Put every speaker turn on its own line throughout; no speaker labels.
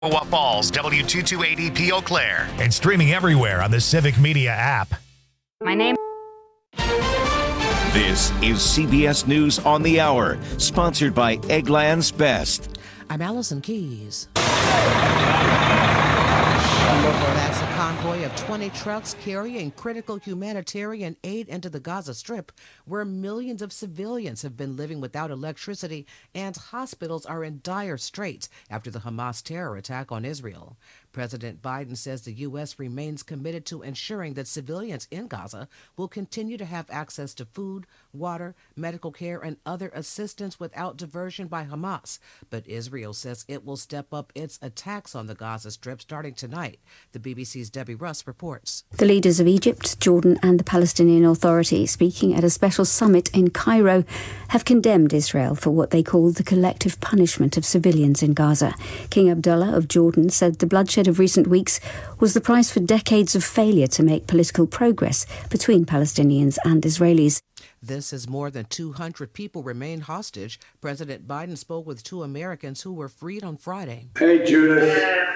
Falls, W228EP Eau Claire, and streaming everywhere on the Civic Media app.
My name.
This is CBS News on the Hour, sponsored by Eggland's Best.
I'm Allison Keys. That's a convoy of 20 trucks carrying critical humanitarian aid into the Gaza Strip, where millions of civilians have been living without electricity and hospitals are in dire straits after the Hamas terror attack on Israel. President Biden says the U.S. remains committed to ensuring that civilians in Gaza will continue to have access to food, water, medical care, and other assistance without diversion by Hamas. But Israel says it will step up its attacks on the Gaza Strip starting tonight. The BBC's Debbie Russ reports.
The leaders of Egypt, Jordan, and the Palestinian Authority, speaking at a special summit in Cairo, have condemned Israel for what they call the collective punishment of civilians in Gaza. King Abdullah of Jordan said the bloodshed of recent weeks was the price for decades of failure to make political progress between Palestinians and Israelis.
This as more than 200 people remain hostage. President Biden spoke with 2 Americans who were freed on Friday.
Hey, Judith.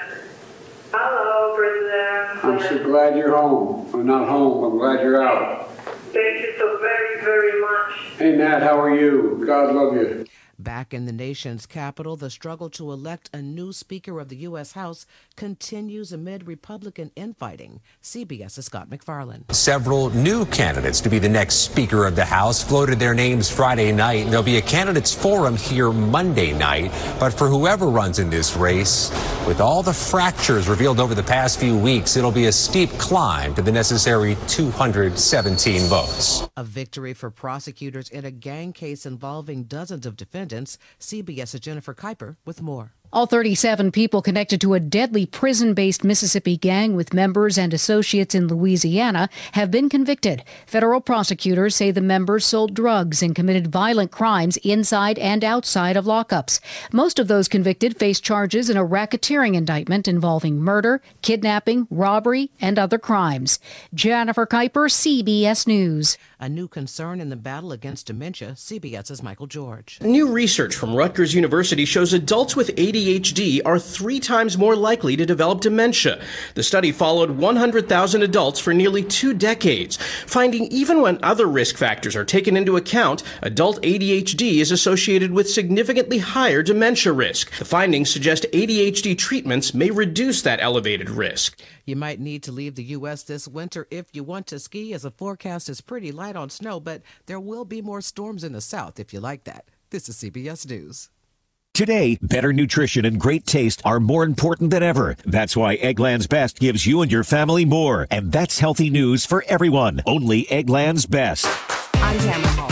Hello, President.
I'm so glad you're home. I'm not home. I'm glad you're out.
Thank you so very, very much.
Hey, Nat, how are you? God love you.
Back in the nation's capital, the struggle to elect a new Speaker of the U.S. House continues amid Republican infighting. CBS's Scott McFarland.
Several new candidates to be the next Speaker of the House floated their names Friday night. There'll be a candidates forum here Monday night. But for whoever runs in this race, with all the fractures revealed over the past few weeks, it'll be a steep climb to the necessary 217 votes.
A victory for prosecutors in a gang case involving dozens of defendants. CBS's Jennifer Kuiper with more.
All 37 people connected to a deadly prison-based Mississippi gang with members and associates in Louisiana have been convicted. Federal prosecutors say the members sold drugs and committed violent crimes inside and outside of lockups. Most of those convicted face charges in a racketeering indictment involving murder, kidnapping, robbery, and other crimes. Jennifer Kuiper, CBS News.
A new concern in the battle against dementia. CBS's Michael George.
New research from Rutgers University shows adults with ADHD are 3 times more likely to develop dementia. The study followed 100,000 adults for nearly 2 decades, finding even when other risk factors are taken into account, adult ADHD is associated with significantly higher dementia risk. The findings suggest ADHD treatments may reduce that elevated risk.
You might need to leave the U.S. this winter if you want to ski, as the forecast is pretty light on snow, but there will be more storms in the south if you like that. This is CBS News.
Today, better nutrition and great taste are more important than ever. That's why Eggland's Best gives you and your family more. And that's healthy news for everyone. Only Eggland's Best.
I'm Tamara Hall.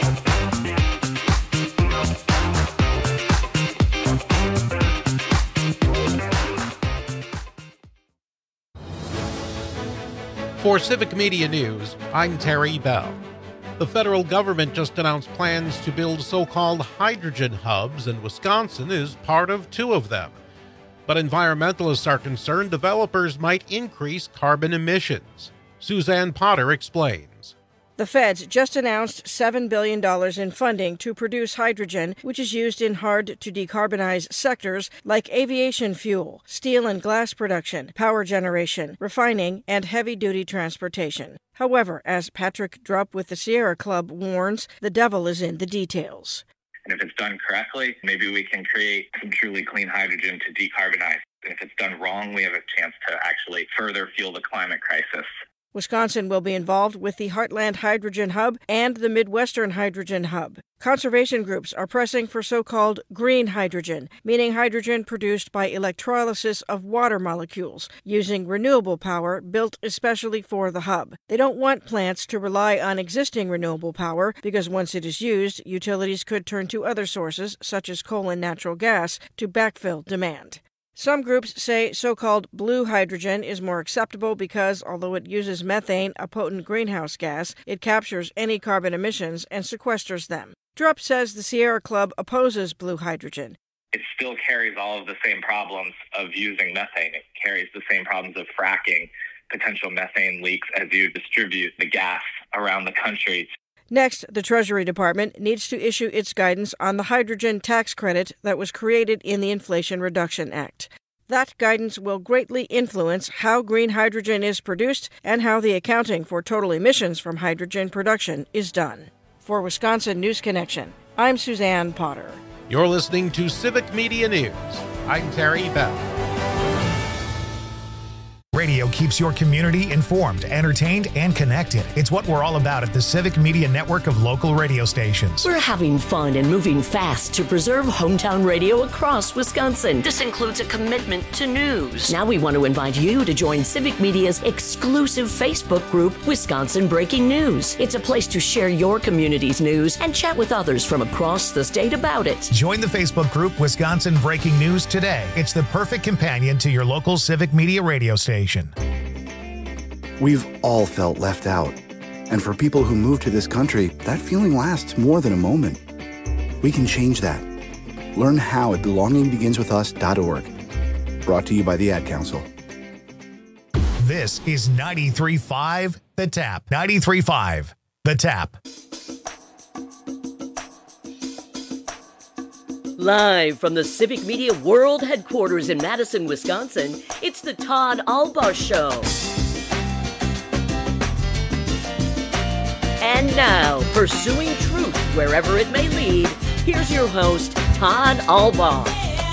For Civic Media News, I'm Terry Bell. The federal government just announced plans to build so-called hydrogen hubs, and Wisconsin is part of 2 of them. But environmentalists are concerned developers might increase carbon emissions. Suzanne Potter explains.
The feds just announced $7 billion in funding to produce hydrogen, which is used in hard-to-decarbonize sectors like aviation fuel, steel and glass production, power generation, refining, and heavy-duty transportation. However, as Patrick Drupp with the Sierra Club warns, the devil is in the details.
And if it's done correctly, maybe we can create some truly clean hydrogen to decarbonize. And if it's done wrong, we have a chance to actually further fuel the climate crisis.
Wisconsin will be involved with the Heartland Hydrogen Hub and the Midwestern Hydrogen Hub. Conservation groups are pressing for so-called green hydrogen, meaning hydrogen produced by electrolysis of water molecules, using renewable power built especially for the hub. They don't want plants to rely on existing renewable power because once it is used, utilities could turn to other sources, such as coal and natural gas, to backfill demand. Some groups say so-called blue hydrogen is more acceptable because, although it uses methane, a potent greenhouse gas, it captures any carbon emissions and sequesters them. Drupp says the Sierra Club opposes blue hydrogen.
It still carries all of the same problems of using methane. It carries the same problems of fracking, potential methane leaks as you distribute the gas around the country.
Next, the Treasury Department needs to issue its guidance on the hydrogen tax credit that was created in the Inflation Reduction Act. That guidance will greatly influence how green hydrogen is produced and how the accounting for total emissions from hydrogen production is done. For Wisconsin News Connection, I'm Suzanne Potter.
You're listening to Civic Media News. I'm Terry Bell.
Radio keeps your community informed, entertained, and connected. It's what we're all about at the Civic Media Network of local radio stations.
We're having fun and moving fast to preserve hometown radio across Wisconsin. This includes a commitment to news. Now we want to invite you to join Civic Media's exclusive Facebook group, Wisconsin Breaking News. It's a place to share your community's news and chat with others from across the state about it.
Join the Facebook group Wisconsin Breaking News today. It's the perfect companion to your local Civic Media radio station.
We've all felt left out. And for people who move to this country, that feeling lasts more than a moment. We can change that. Learn how at belongingbeginswithus.org. Brought to you by the Ad Council.
This is 93.5 The Tap. 93.5 The Tap.
Live from the Civic Media World Headquarters in Madison, Wisconsin, it's the Todd Albaugh Show. And now, pursuing truth wherever it may lead, here's your host, Todd Albaugh.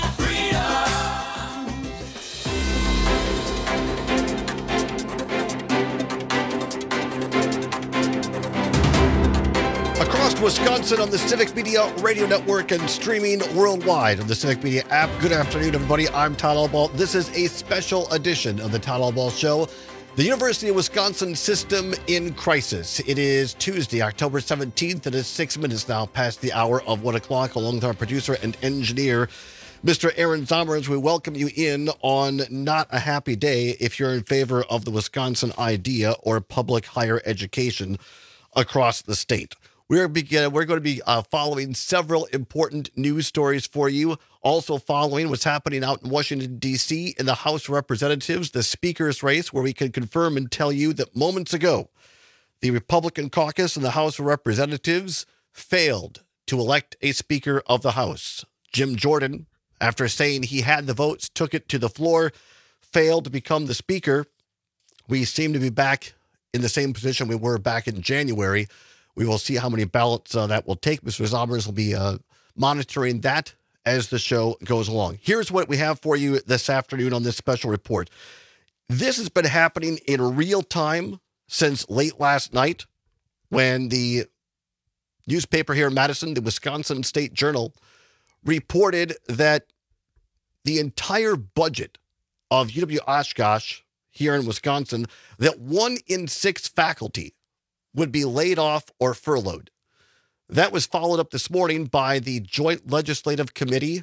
Across Wisconsin on the Civic Media Radio Network and streaming worldwide on the Civic Media app. Good afternoon, everybody. I'm Todd Albaugh. This is a special edition of the Todd Albaugh Show. The University of Wisconsin system in crisis. It is Tuesday, October 17th. It is 6 minutes now past the hour of 1 o'clock, along with our producer and engineer, Mr. Aaron Zomers. We welcome you in on not a happy day if you're in favor of the Wisconsin idea or public higher education across the state. We're going to be following several important news stories for you. Also following what's happening out in Washington, D.C. in the House of Representatives, the speaker's race, where we can confirm and tell you that moments ago, the Republican caucus in the House of Representatives failed to elect a Speaker of the House. Jim Jordan, after saying he had the votes, took it to the floor, failed to become the Speaker. We seem to be back in the same position we were back in January. We will see how many ballots that will take. Mr. Zomers will be monitoring that as the show goes along. Here's what we have for you this afternoon on this special report. This has been happening in real time since late last night when the newspaper here in Madison, the Wisconsin State Journal, reported that the entire budget of UW-Oshkosh here in Wisconsin, that 1 in 6 faculty would be laid off or furloughed. That was followed up this morning by the Joint Legislative Committee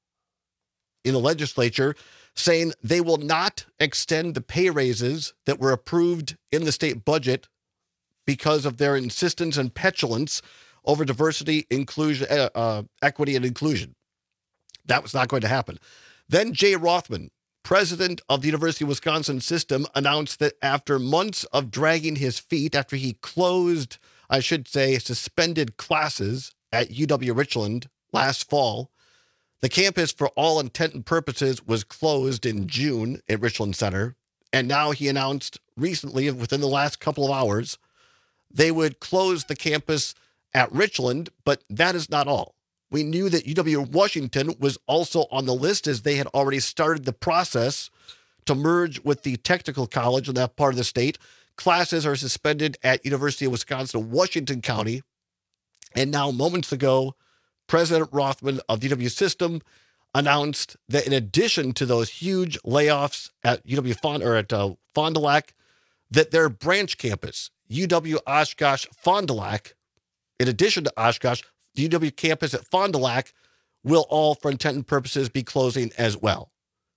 in the legislature saying they will not extend the pay raises that were approved in the state budget because of their insistence and petulance over diversity, inclusion, equity, and inclusion. That was not going to happen. Then Jay Rothman, president of the University of Wisconsin system, announced that after months of dragging his feet, after he closed, I should say, suspended classes at UW-Richland last fall, the campus, for all intent and purposes, was closed in June at Richland Center. And now he announced recently, within the last couple of hours, they would close the campus at Richland, but that is not all. We knew that UW-Washington was also on the list as they had already started the process to merge with the technical college in that part of the state. Classes are suspended at University of Wisconsin-Washington County. And now, moments ago, President Rothman of the UW system announced that in addition to those huge layoffs at Fond du Lac, that their branch campus, UW-Oshkosh-Fond du Lac, in addition to Oshkosh, the UW campus at Fond du Lac will all, for intent and purposes, be closing as well.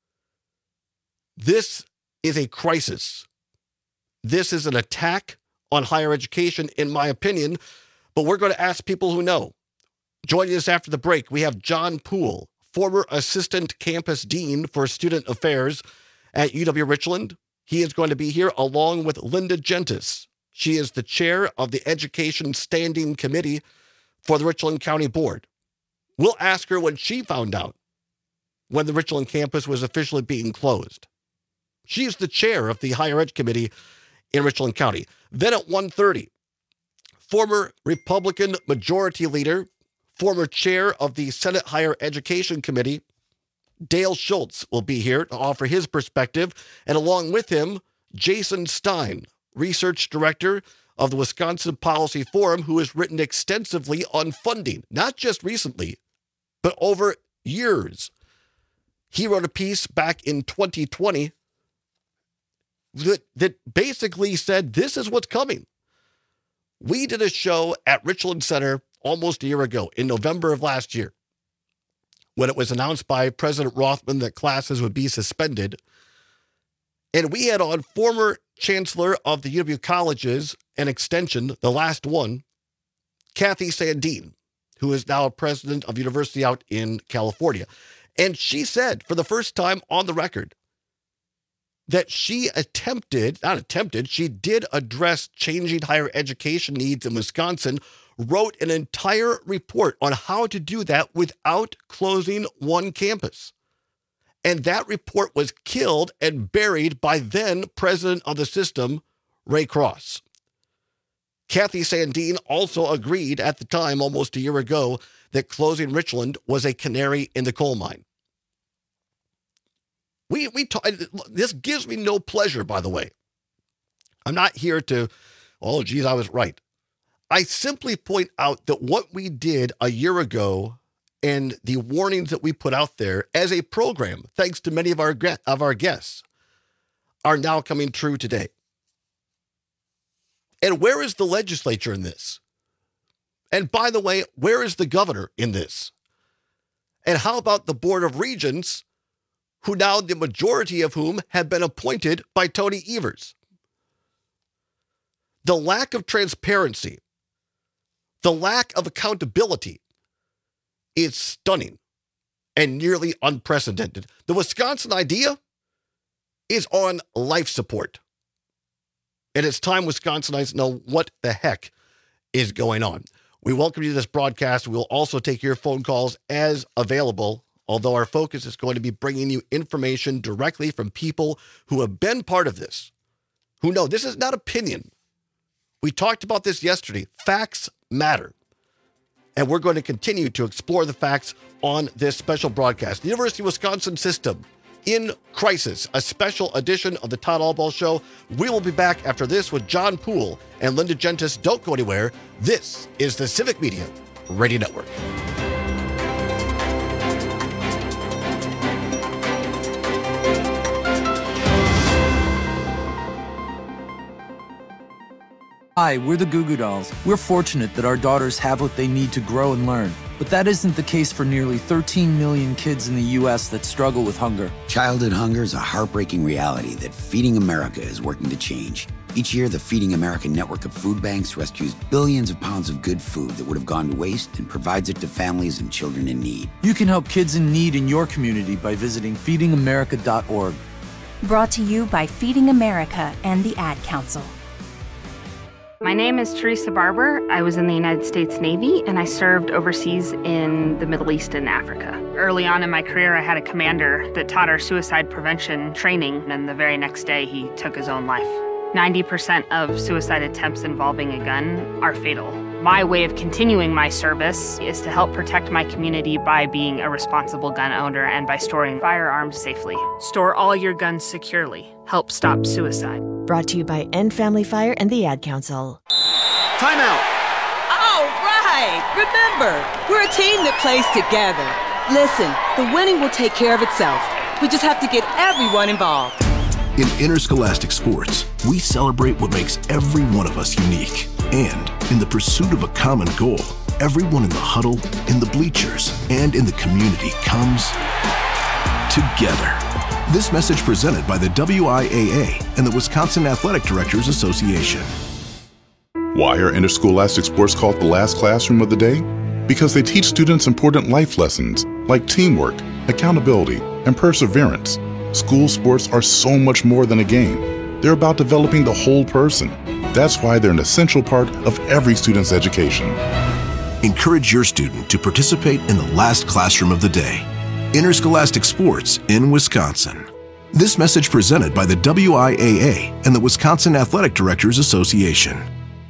This is a crisis. This is an attack on higher education, in my opinion, but we're going to ask people who know. Joining us after the break, we have John Poole, former assistant campus dean for student affairs at UW-Richland. He is going to be here along with Linda Gentis. She is the chair of the Education Standing Committee for the Richland County Board. We'll ask her when she found out when the Richland campus was officially being closed. She's the chair of the Higher Ed Committee in Richland County. Then at 1:30, former Republican Majority Leader, former chair of the Senate Higher Education Committee, Dale Schultz, will be here to offer his perspective. And along with him, Jason Stein, research director of the Wisconsin Policy Forum, who has written extensively on funding, not just recently, but over years. He wrote a piece back in 2020 that basically said, this is what's coming. We did a show at Richland Center almost a year ago, in November of last year, when it was announced by President Rothman that classes would be suspended. And we had on former chancellor of the UW Colleges and Extension, the last one, Kathy Sandeen, who is now president of University out in California. And she said, for the first time on the record, that she she did address changing higher education needs in Wisconsin, wrote an entire report on how to do that without closing one campus. And that report was killed and buried by then president of the system, Ray Cross. Kathy Sandeen also agreed at the time, almost a year ago, that closing Richland was a canary in the coal mine. This gives me no pleasure, by the way. I'm not here to, oh, geez, I was right. I simply point out that what we did a year ago and the warnings that we put out there as a program, thanks to many of our guests, are now coming true today. And where is the legislature in this? And by the way, where is the governor in this? And how about the Board of Regents, who now the majority of whom have been appointed by Tony Evers? The lack of transparency, the lack of accountability is stunning and nearly unprecedented. The Wisconsin idea is on life support. And it's time Wisconsinites know what the heck is going on. We welcome you to this broadcast. We'll also take your phone calls as available, although our focus is going to be bringing you information directly from people who have been part of this, who know this is not opinion. We talked about this yesterday. Facts matter. And we're going to continue to explore the facts on this special broadcast. The University of Wisconsin System in Crisis, a special edition of the Todd Albaugh Show. We will be back after this with John Poole and Linda Gentis. Don't go anywhere. This is the Civic Media Radio Network.
Hi, we're the Goo Goo Dolls. We're fortunate that our daughters have what they need to grow and learn. But that isn't the case for nearly 13 million kids in the U.S. that struggle with hunger.
Childhood hunger is a heartbreaking reality that Feeding America is working to change. Each year, the Feeding America network of food banks rescues billions of pounds of good food that would have gone to waste and provides it to families and children in need.
You can help kids in need in your community by visiting feedingamerica.org.
Brought to you by Feeding America and the Ad Council.
My name is Teresa Barber. I was in the United States Navy, and I served overseas in the Middle East and Africa. Early on in my career, I had a commander that taught our suicide prevention training, and the very next day, he took his own life. 90% of suicide attempts involving a gun are fatal. My way of continuing my service is to help protect my community by being a responsible gun owner and by storing firearms safely. Store all your guns securely. Help stop suicide.
Brought to you by End Family Fire and the Ad Council.
Timeout. All right. Remember, we're a team that plays together. Listen, the winning will take care of itself. We just have to get everyone involved.
In interscholastic sports, we celebrate what makes every one of us unique. And in the pursuit of a common goal, everyone in the huddle, in the bleachers, and in the community comes together. This message presented by the WIAA and the Wisconsin Athletic Directors Association.
Why are interscholastic sports called the last classroom of the day? Because they teach students important life lessons like teamwork, accountability, and perseverance. School sports are so much more than a game. They're about developing the whole person. That's why they're an essential part of every student's education.
Encourage your student to participate in the last classroom of the day. interscholastic sports in Wisconsin. This message presented by the WIAA and the Wisconsin Athletic Directors Association.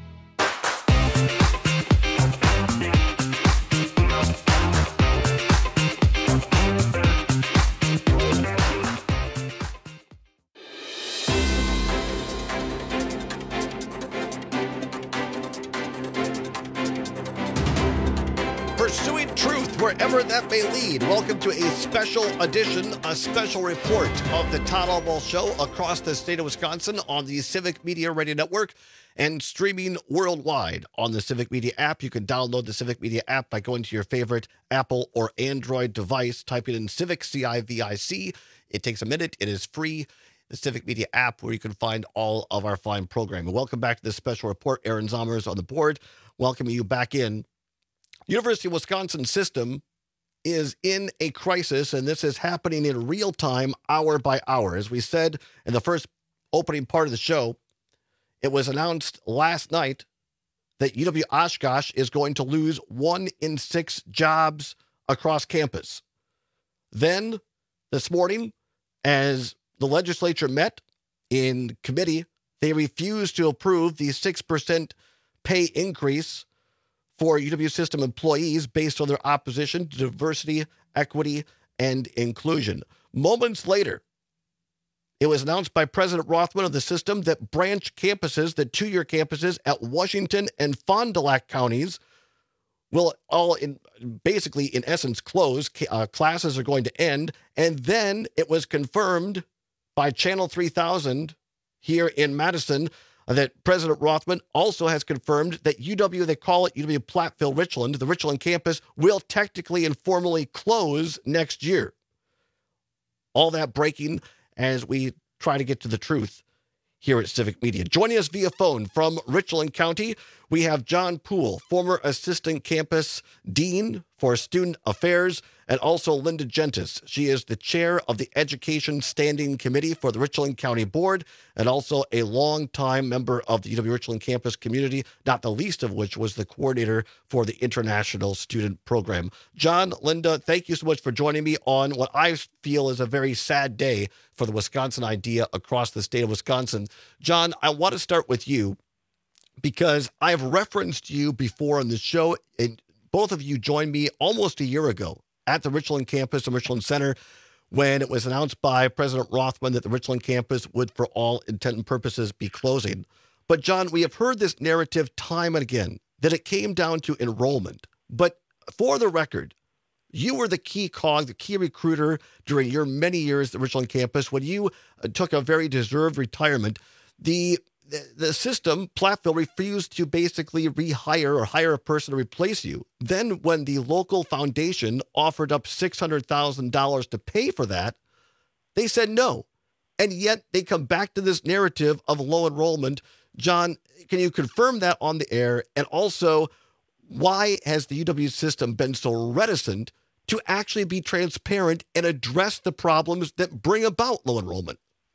Pursuing truth wherever that may lead. Welcome to a special edition, a special report of the Todd Albaugh Show across the state of Wisconsin on the Civic Media Radio Network and streaming worldwide on the Civic Media app. You can download the Civic Media app by going to your favorite Apple or Android device, typing in Civic, C-I-V-I-C. It takes a minute. It is free. The Civic Media app, where you can find all of our fine programming. Welcome back to this special report. Aaron Zommer is on the board. Welcoming you back in. University of Wisconsin system is in a crisis, and this is happening in real time, hour by hour. As we said in the first opening part of the show, it was announced last night that UW Oshkosh is going to lose 1 in 6 jobs across campus. Then, this morning, as the legislature met in committee, they refused to approve the 6% pay increase for UW system employees based on their opposition to diversity, equity, and inclusion. Moments later, it was announced by President Rothman of the system that branch campuses, the 2-year campuses at Washington and Fond du Lac counties, will all in essence close. Classes are going to end. And then it was confirmed by Channel 3000 here in Madison that President Rothman also has confirmed that UW, they call it UW Platteville-Richland, the Richland campus, will technically and formally close next year. All that breaking as we try to get to the truth here at Civic Media. Joining us via phone from Richland County, we have John Poole, former Assistant Campus Dean for Student Affairs, and also Linda Gentis. She is the chair of the Education Standing Committee for the Richland County Board, and also a longtime member of the UW Richland campus community, not the least of which was the coordinator for the International Student Program. John, Linda, thank you so much for joining me on what I feel is a very sad day for the Wisconsin idea across the state of Wisconsin. John, I want to start with you because I've referenced you before on the show, and both of you joined me almost a year ago at the Richland campus and Richland Center when it was announced by President Rothman that the Richland campus would, for all intent and purposes, be closing. But John, we have heard this narrative time and again that it came down to enrollment. But for the record, you were the key cog, the key recruiter during your many years at the Richland campus when you took a very deserved retirement. The system, Platteville, refused to basically rehire or hire a person to replace you. Then when the local foundation offered up $600,000 to pay for that, they said no. And yet they come back to this narrative of low enrollment. John, can you confirm that on the air? And also, why has the UW system been so reticent to actually be transparent and address the problems that bring about low enrollment?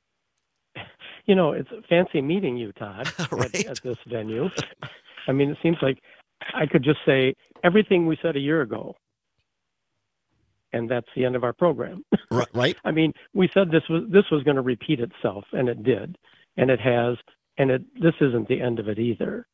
You know, it's a fancy meeting you, Todd, right. at this venue. I mean, it seems like I could just say everything we said a year ago, and that's the end of our program.
Right.
I mean, we said this was going to repeat itself, and it did, and it has, and this isn't the end of it either.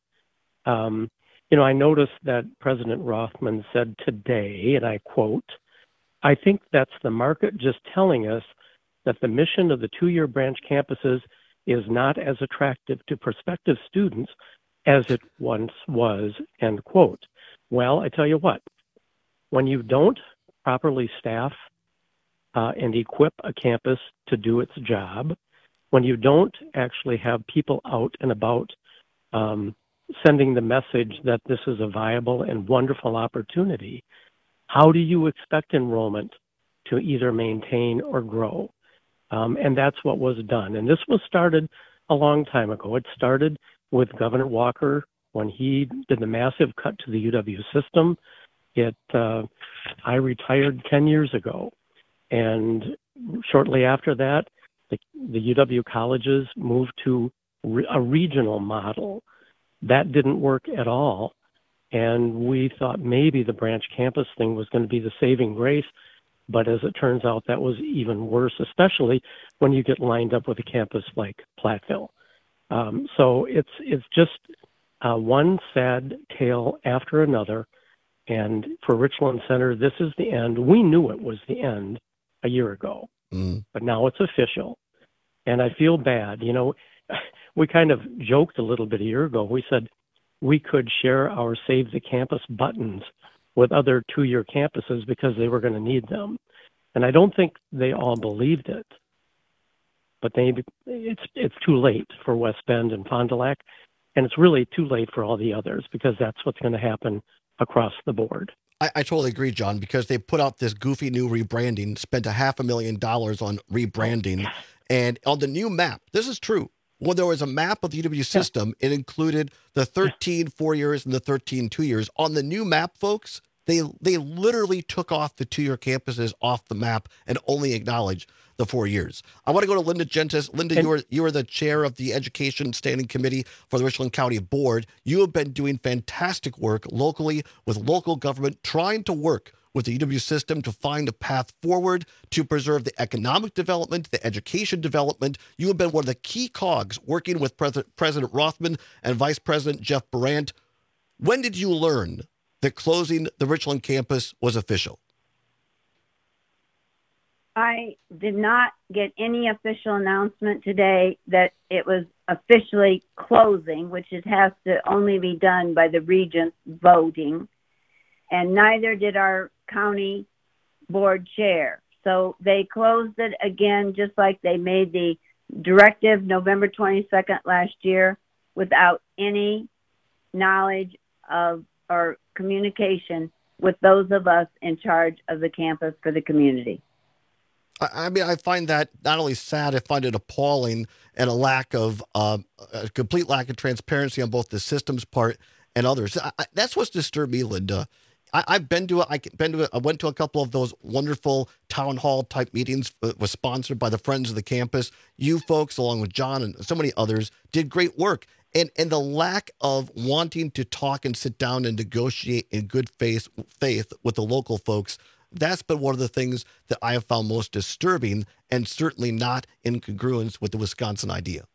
You know, I noticed that President Rothman said today, and I quote, "I think that's the market just telling us that the mission of the 2-year branch campuses is not as attractive to prospective students as it once was," end quote. Well, I tell you what, when you don't properly staff and equip a campus to do its job, when you don't actually have people out and about sending the message that this is a viable and wonderful opportunity, how do you expect enrollment to either maintain or grow? And that's what was done. And this was started a long time ago. It started with Governor Walker when he did the massive cut to the UW system. I retired 10 years ago. And shortly after that, the UW colleges moved to a regional model. That didn't work at all. And we thought maybe the branch campus thing was going to be the saving grace But as it turns out, that was even worse, especially when you get lined up with a campus like Platteville. So it's just one sad tale after another. And for Richland Center, this is the end. We knew it was the end a year ago, but now it's official. And I feel bad. You know, we kind of joked a little bit a year ago. We said we could share our Save the Campus buttons with other two-year campuses because they were going to need them. And I don't think they all believed it. But it's too late for West Bend and Fond du Lac, and it's really too late for all the others because that's what's going to happen across the board.
I totally agree, John, because they put out this goofy new rebranding, spent $500,000 on rebranding. And on the new map, this is true. When there was a map of the UW system, it included the 13 4 years and the 13 2 years. On the new map, folks, they literally took off the two-year campuses off the map and only acknowledged the 4 years. I want to go to Linda Gentis. Linda, you are the chair of the Education Standing Committee for the Richland County Board. You have been doing fantastic work locally with local government, trying to work with the UW system to find a path forward to preserve the economic development, the education development. You have been one of the key cogs working with President Rothman and Vice President Jeff Brandt. When did you learn that closing the Richland campus was official?
I did not get any official announcement today that it was officially closing, which it has to only be done by the regents voting, and neither did our county board chair. So they closed it again, just like they made the directive November 22nd last year, without any knowledge of or communication with those of us in charge of the campus for the community.
I mean, I find that not only sad, I find it appalling, and a complete lack of transparency on both the system's part and others. That's what's disturbed me, Linda. I went to a couple of those wonderful town hall type meetings. Was sponsored by the Friends of the Campus. You folks, along with John and so many others, did great work. And the lack of wanting to talk and sit down and negotiate in good faith with the local folks, that's been one of the things that I have found most disturbing, and certainly not in congruence with the Wisconsin idea.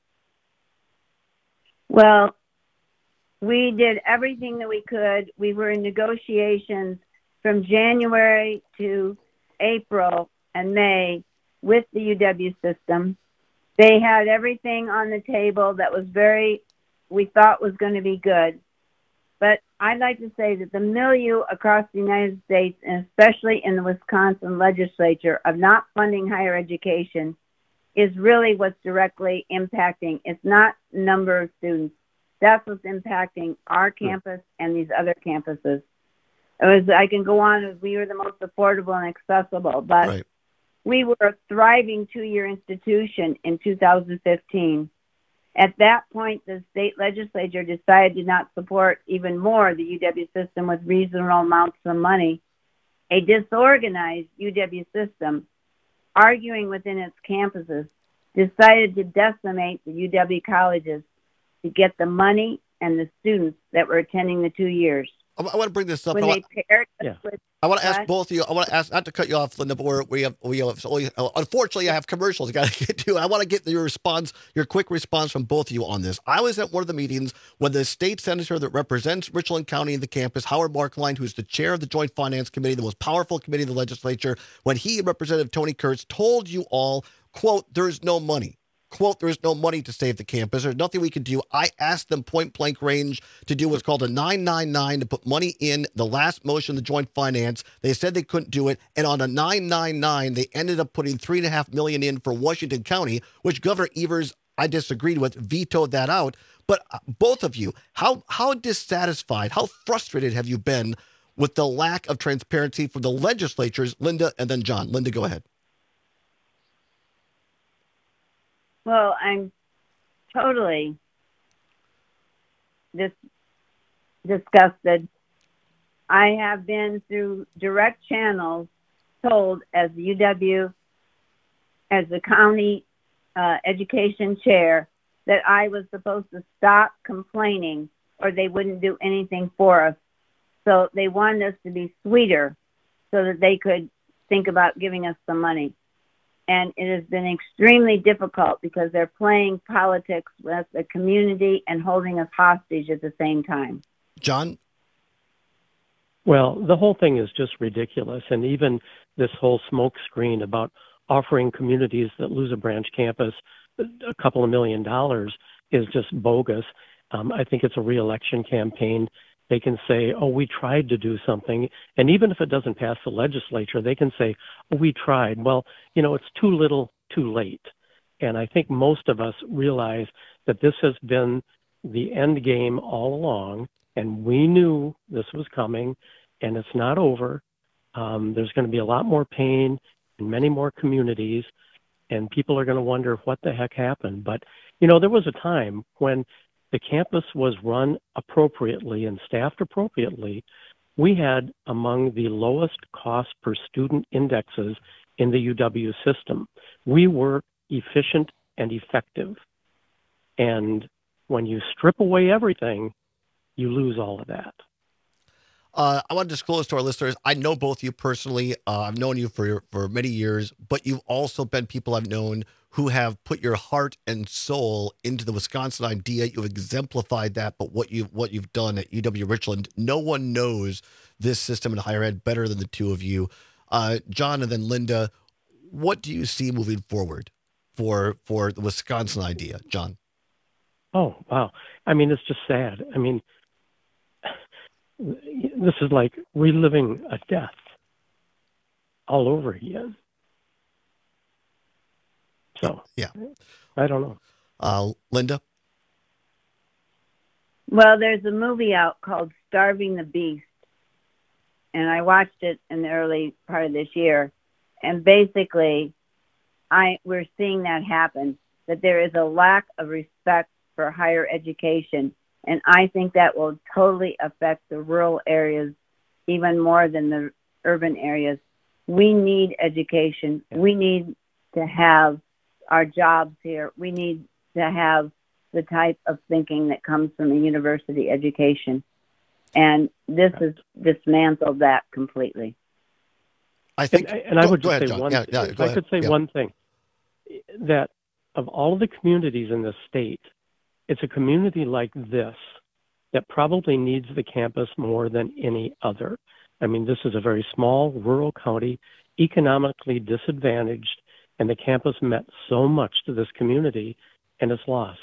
Well, we did everything that we could. We were in negotiations from January to April and May with the UW system. They had everything on the table that was we thought was going to be good. But I'd like to say that the milieu across the United States, and especially in the Wisconsin legislature, of not funding higher education is really what's directly impacting. It's not number of students. That's what's impacting our campus and these other campuses. I can go on as we were the most affordable and accessible, but we were a thriving two-year institution in 2015. At that point, the state legislature decided to not support even more the UW system with reasonable amounts of money. A disorganized UW system, arguing within its campuses, decided to decimate the UW colleges to get the money and the students that were attending the 2 years.
I want to bring this up. I want to ask both of you. I want to ask, not to cut you off, Linda, but we have unfortunately, I have commercials I got to get to. I want to get your response, your quick response from both of you on this. I was at one of the meetings when the state senator that represents Richland County and the campus, Howard Markline, who's the chair of the Joint Finance Committee, the most powerful committee in the legislature, when he and Representative Tony Kurtz told you all, quote, there's no money. Quote, there's no money to save the campus. There's nothing we can do. I asked them point blank range to do what's called a 999 to put money in the last motion of the Joint Finance. They said they couldn't do it. And on a 999, they ended up putting $3.5 million in for Washington County, which Governor Evers, I disagreed with, vetoed that out. But both of you, how dissatisfied, how frustrated have you been with the lack of transparency from the legislatures? Linda and then John. Linda, go ahead.
Well, I'm totally disgusted. I have been through direct channels told as the UW, as the county education chair, that I was supposed to stop complaining or they wouldn't do anything for us. So they wanted us to be sweeter so that they could think about giving us some money. And it has been extremely difficult because they're playing politics with the community and holding us hostage at the same time.
John?
Well, the whole thing is just ridiculous. And even this whole smokescreen about offering communities that lose a branch campus a couple of $1 million is just bogus. I think it's a re-election campaign. They can say, oh, we tried to do something. And even if it doesn't pass the legislature, they can say, oh, we tried. Well, it's too little, too late. And I think most of us realize that this has been the end game all along, and we knew this was coming, and it's not over. There's going to be a lot more pain in many more communities, and people are going to wonder what the heck happened. But, there was a time when the campus was run appropriately and staffed appropriately. We had among the lowest cost per student indexes in the UW system. We were efficient and effective. And when you strip away everything, you lose all of that.
I want to disclose to our listeners, I know both of you personally. I've known you for many years, but you've also been people I've known who have put your heart and soul into the Wisconsin idea. You've exemplified that, but what you've done at UW Richland, no one knows this system in higher ed better than the two of you. John and then Linda, what do you see moving forward for the Wisconsin idea, John?
Oh, wow. It's just sad. This is like reliving a death all over again. So,
yeah,
I don't know.
Linda?
Well, there's a movie out called Starving the Beast, and I watched it in the early part of this year. And basically, we're seeing that happen, that there is a lack of respect for higher education. And I think that will totally affect the rural areas even more than the urban areas. We need education. We need to have our jobs here. We need to have the type of thinking that comes from a university education. And this has dismantled that completely.
I think, and I would just say one thing. If I could say one thing, that of all of the communities in this state, it's a community like this that probably needs the campus more than any other. This is a very small rural county, economically disadvantaged, and the campus meant so much to this community, and it's lost.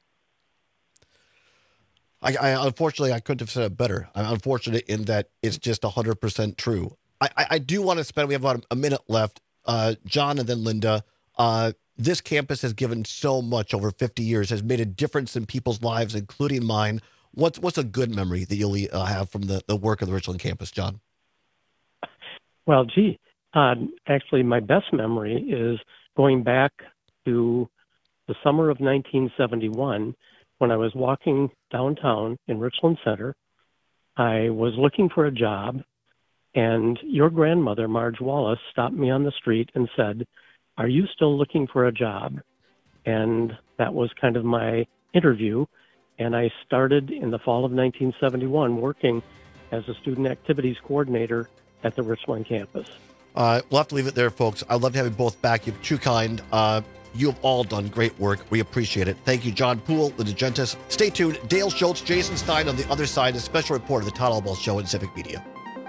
I unfortunately, I couldn't have said it better. I'm unfortunate in that it's just 100% true. I do want to spend, we have about a minute left, John and then Linda. This campus has given so much over 50 years, has made a difference in people's lives, including mine. What's a good memory that you'll have from the work of the Richland campus, John?
Well, actually, my best memory is going back to the summer of 1971 when I was walking downtown in Richland Center. I was looking for a job, and your grandmother, Marge Wallace, stopped me on the street and said, "Are you still looking for a job?" And that was kind of my interview. And I started in the fall of 1971 working as a student activities coordinator at the Richland campus.
We'll have to leave it there, folks. I'd love to have you both back. You're too kind. You have all done great work. We appreciate it. Thank you, John Poole, Linda Gentis. Stay tuned. Dale Schultz, Jason Stein on the other side, a special report of the Todd Albaugh Show in Civic Media.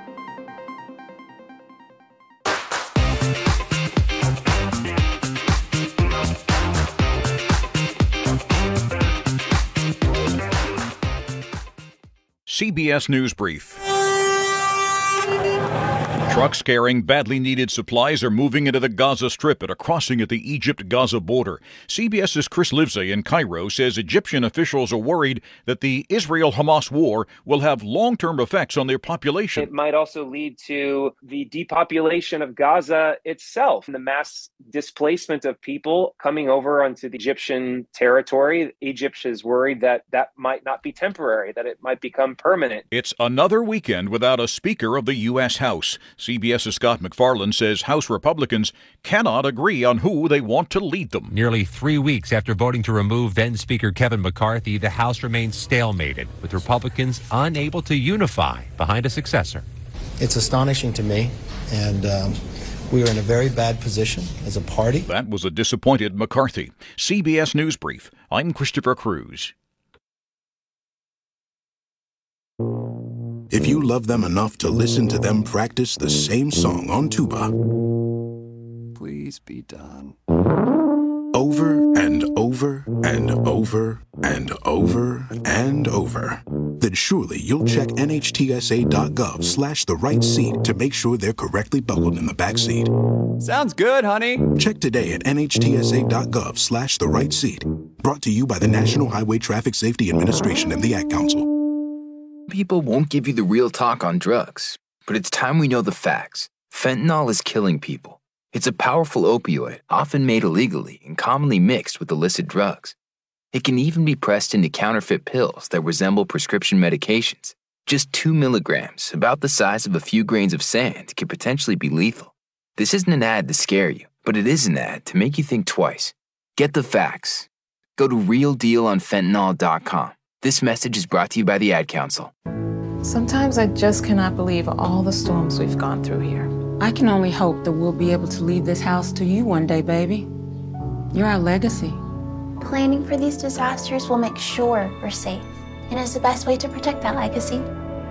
CBS News Brief. Trucks carrying badly needed supplies are moving into the Gaza Strip at a crossing at the Egypt-Gaza border. CBS's Chris Livesey in Cairo says Egyptian officials are worried that the Israel-Hamas war will have long-term effects on their population.
It might also lead to the depopulation of Gaza itself, and the mass displacement of people coming over onto the Egyptian territory. Egypt is worried that that might not be temporary, that it might become permanent.
It's another weekend without a Speaker of the U.S. House. CBS's Scott McFarland says House Republicans cannot agree on who they want to lead them.
Nearly 3 weeks after voting to remove then-Speaker Kevin McCarthy, the House remains stalemated, with Republicans unable to unify behind a successor.
It's astonishing to me, and
We are in a very bad position as a party.
That was a disappointed McCarthy. CBS News Brief. I'm Christopher Cruz.
If you love them enough to listen to them practice the same song on tuba,
please be done.
Over and over and over and over and over, then surely you'll check NHTSA.gov/the right seat to make sure they're correctly buckled in the back seat.
Sounds good, honey.
Check today at NHTSA.gov/the right seat. Brought to you by the National Highway Traffic Safety Administration and the Ad Council.
People won't give you the real talk on drugs, but it's time we know the facts. Fentanyl is killing people. It's a powerful opioid, often made illegally and commonly mixed with illicit drugs. It can even be pressed into counterfeit pills that resemble prescription medications. Just 2 milligrams, about the size of a few grains of sand, could potentially be lethal. This isn't an ad to scare you, but it is an ad to make you think twice. Get the facts. Go to realdealonfentanyl.com. This message is brought to you by the Ad Council.
Sometimes I just cannot believe all the storms we've gone through here. I can only hope that we'll be able to leave this house to you one day, baby. You're our legacy.
Planning for these disasters will make sure we're safe, and is the best way to protect that legacy.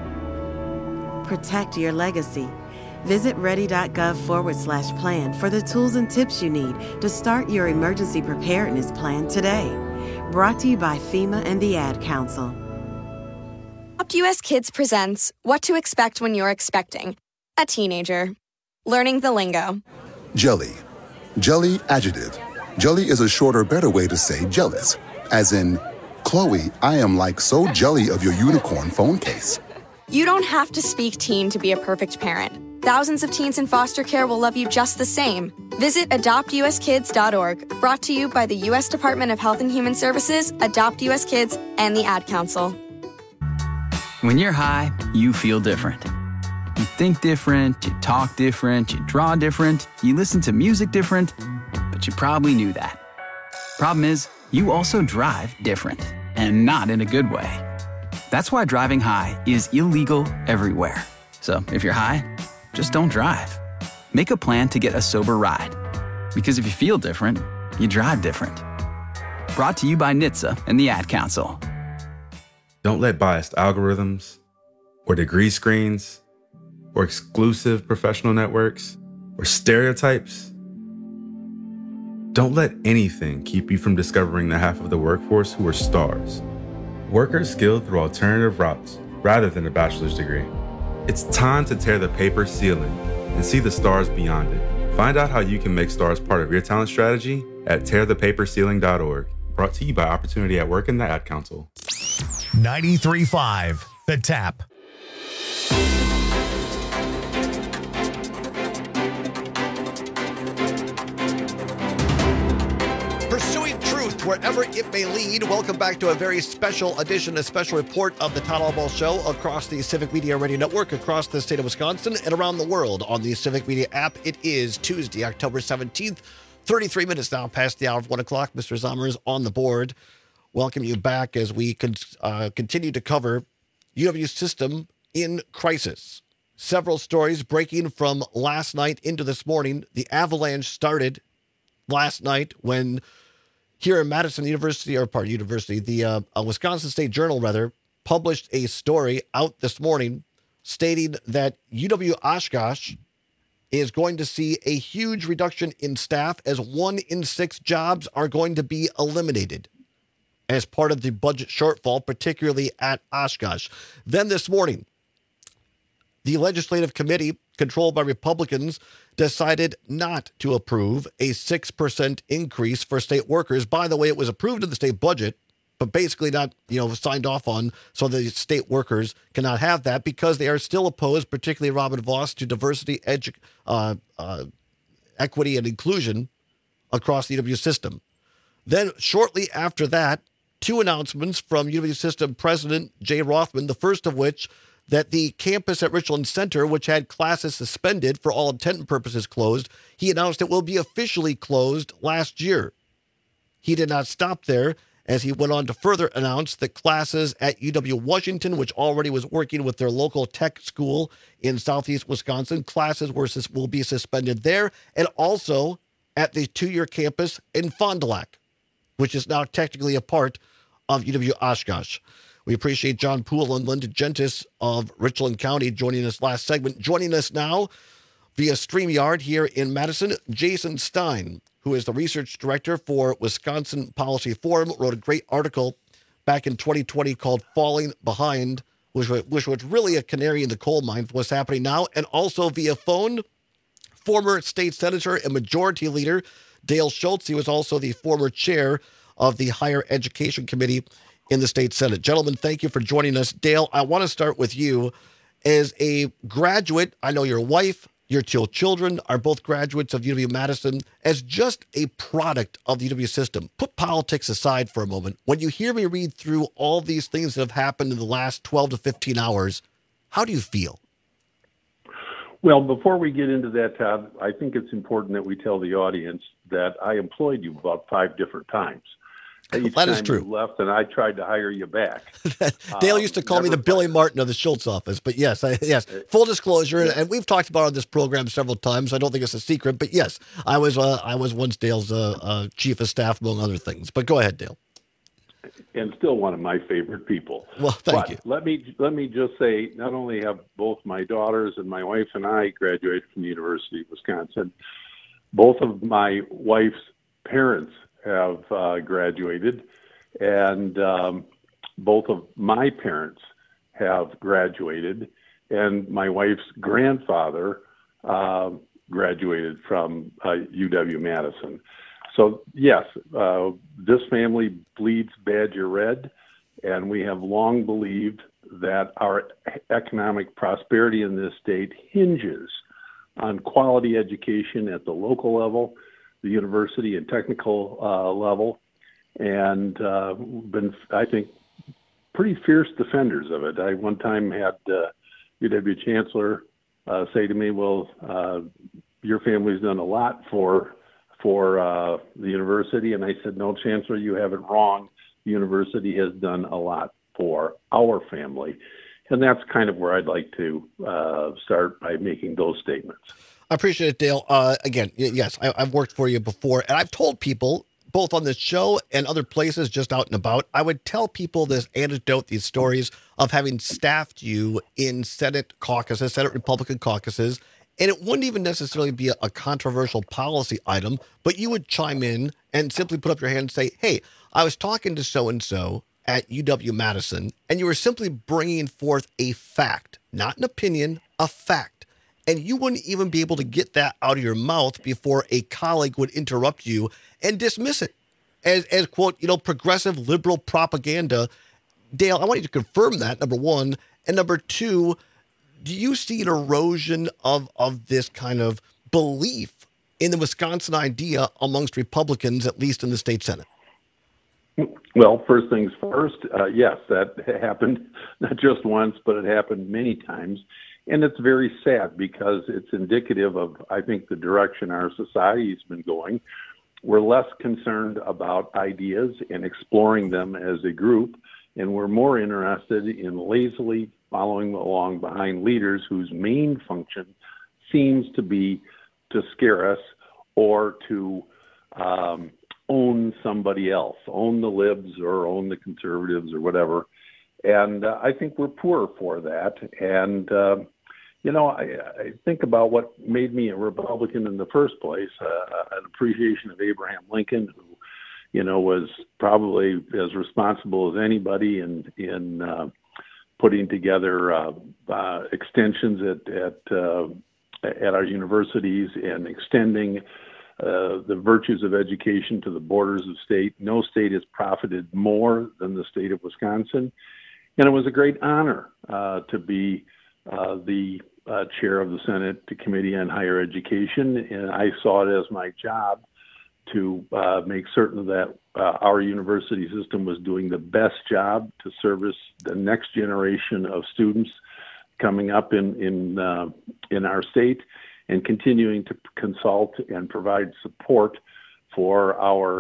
Protect your legacy. Visit ready.gov/plan for the tools and tips you need to start your emergency preparedness plan today. Brought to you by FEMA and the Ad Council.
Adopt US Kids presents What to Expect When You're Expecting a Teenager. Learning the lingo.
Jelly. Jelly adjective. Jelly is a shorter, better way to say jealous. As in, Chloe, I am like so jelly of your unicorn phone case.
You don't have to speak teen to be a perfect parent. Thousands of teens in foster care will love you just the same. Visit adoptuskids.org. Brought to you by the U.S. Department of Health and Human Services, Adopt US Kids, and the Ad Council.
When you're high, you feel different. You think different, you talk different, you draw different, you listen to music different, but you probably knew that. Problem is, you also drive different, and not in a good way. That's why driving high is illegal everywhere. So if you're high, just don't drive. Make a plan to get a sober ride. Because if you feel different, you drive different. Brought to you by NHTSA and the Ad Council.
Don't let biased algorithms or degree screens or exclusive professional networks or stereotypes. Don't let anything keep you from discovering the half of the workforce who are stars. Workers skilled through alternative routes rather than a bachelor's degree. It's time to tear the paper ceiling and see the stars beyond it. Find out how you can make stars part of your talent strategy at tearthepaperceiling.org. Brought to you by Opportunity at Work and the Ad Council.
93.5 The Tap.
Pursuing truth wherever it may lead. Welcome back to a very special edition, a special report of the Todd Albaugh Show across the Civic Media Radio Network, across the state of Wisconsin, and around the world on the Civic Media app. It is Tuesday, October 17th, 33 minutes now past the hour of 1 o'clock. Mr. Zommers on the board. Welcome you back as we continue to cover UW System in crisis. Several stories breaking from last night into this morning. The avalanche started last night when here in Madison University, the Wisconsin State Journal, published a story out this morning stating that UW Oshkosh is going to see a huge reduction in staff as 1 in 6 jobs are going to be eliminated as part of the budget shortfall, particularly at Oshkosh. Then this morning, the legislative committee, controlled by Republicans, decided not to approve a 6% increase for state workers. By the way, it was approved in the state budget, but basically not, signed off on, so the state workers cannot have that because they are still opposed, particularly Robin Vos, to diversity, equity, and inclusion across the UW system. Then shortly after that, 2 announcements from UW System President Jay Rothman, the first of which that the campus at Richland Center, which had classes suspended for all intent and purposes closed, he announced it will be officially closed last year. He did not stop there as he went on to further announce that classes at UW-Washington, which already was working with their local tech school in southeast Wisconsin, classes will be suspended there, and also at the two-year campus in Fond du Lac, which is now technically a part of UW-Oshkosh. We appreciate John Poole and Linda Gentis of Richland County joining us last segment. Joining us now via StreamYard here in Madison, Jason Stein, who is the research director for Wisconsin Policy Forum, wrote a great article back in 2020 called Falling Behind, which was really a canary in the coal mine for what's happening now. And also via phone, former state senator and majority leader Dale Schultz. He was also the former chair of the Higher Education Committee in the state Senate. Gentlemen, thank you for joining us. Dale, I want to start with you. As a graduate, I know your wife, your two children are both graduates of UW-Madison. As just a product of the UW system, put politics aside for a moment. When you hear me read through all these things that have happened in the last 12 to 15 hours, how do you feel?
Well, before we get into that, Todd, I think it's important that we tell the audience that I employed you about 5 different times. Each
that is
time
true.
You left, and I tried to hire you back.
Dale used to call me the Billy Martin of the Schultz office, but yes, full disclosure, and we've talked about it on this program several times. I don't think it's a secret, but yes, I was once Dale's chief of staff, among other things. But go ahead, Dale.
And still one of my favorite people.
Well, thank you.
Let me just say, not only have both my daughters and my wife and I graduated from the University of Wisconsin, both of my wife's parents have graduated, and both of my parents have graduated, and my wife's grandfather graduated from UW-Madison. So yes, this family bleeds Badger Red, and we have long believed that our economic prosperity in this state hinges on quality education at the local level, the university and technical level, and been, I think, pretty fierce defenders of it. I one time had UW Chancellor say to me, well, your family's done a lot for the university. And I said, no, Chancellor, you have it wrong. The university has done a lot for our family. And that's kind of where I'd like to start by making those statements.
I appreciate it, Dale. Again, yes, I've worked for you before, and I've told people, both on this show and other places just out and about, I would tell people this anecdote, these stories of having staffed you in Senate caucuses, Senate Republican caucuses, and it wouldn't even necessarily be a controversial policy item, but you would chime in and simply put up your hand and say, hey, I was talking to so-and-so at UW-Madison, and you were simply bringing forth a fact, not an opinion, a fact. And you wouldn't even be able to get that out of your mouth before a colleague would interrupt you and dismiss it as quote, progressive liberal propaganda. Dale, I want you to confirm that, number one. And number two, do you see an erosion of this kind of belief in the Wisconsin idea amongst Republicans, at least in the state Senate?
Well, first things first, yes, that happened not just once, but it happened many times. And it's very sad because it's indicative of, I think, the direction our society has been going. We're less concerned about ideas and exploring them as a group, and we're more interested in lazily following along behind leaders whose main function seems to be to scare us or to own somebody else, own the libs or own the conservatives or whatever. And I think we're poor for that. And, I think about what made me a Republican in the first place, an appreciation of Abraham Lincoln, who, was probably as responsible as anybody in putting together extensions at our universities and extending the virtues of education to the borders of state. No state has profited more than the state of Wisconsin. And it was a great honor to be the chair of the Senate Committee on Higher Education. And I saw it as my job to make certain that our university system was doing the best job to service the next generation of students coming up in our state, and continuing to consult and provide support for our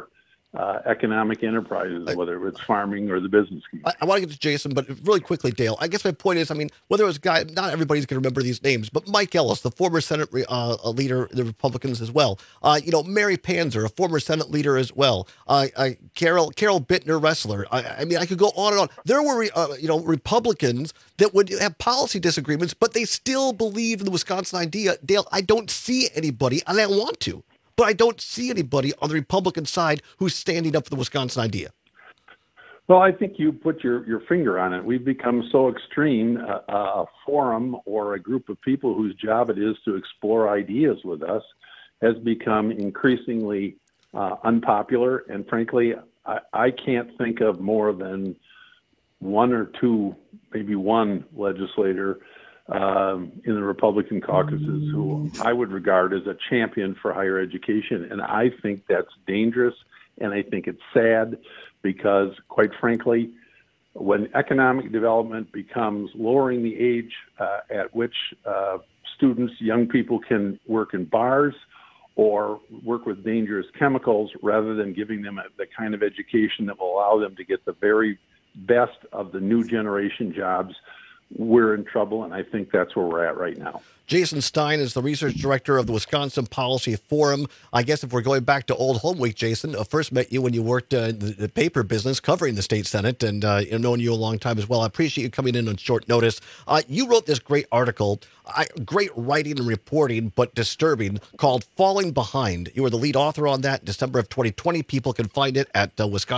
economic enterprises, whether it's farming or the business community.
I want to get to Jason, but really quickly, Dale, I guess my point is, I mean, whether it was not everybody's going to remember these names, but Mike Ellis, the former Senate leader of the Republicans as well. Mary Panzer, a former Senate leader as well. Carol Bittner, wrestler. I mean, I could go on and on. There were, Republicans that would have policy disagreements, but they still believe in the Wisconsin idea. Dale, I don't see anybody, and I want to, but I don't see anybody on the Republican side who's standing up for the Wisconsin idea.
Well, I think you put your finger on it. We've become so extreme. A forum or a group of people whose job it is to explore ideas with us has become increasingly unpopular. And frankly, I can't think of more than one or two, maybe one legislator in the Republican caucuses who I would regard as a champion for higher education. And I think that's dangerous, and I think it's sad because, quite frankly, when economic development becomes lowering the age at which students, young people can work in bars or work with dangerous chemicals rather than giving them the kind of education that will allow them to get the very best of the new generation jobs, we're in trouble, and I think that's where we're at right now.
Jason Stein is the research director of the Wisconsin Policy Forum. I guess if we're going back to Old Home Week, Jason, I first met you when you worked in the paper business covering the state Senate, and known you a long time as well. I appreciate you coming in on short notice. You wrote this great article, great writing and reporting, but disturbing, called Falling Behind. You were the lead author on that in December of 2020. People can find it at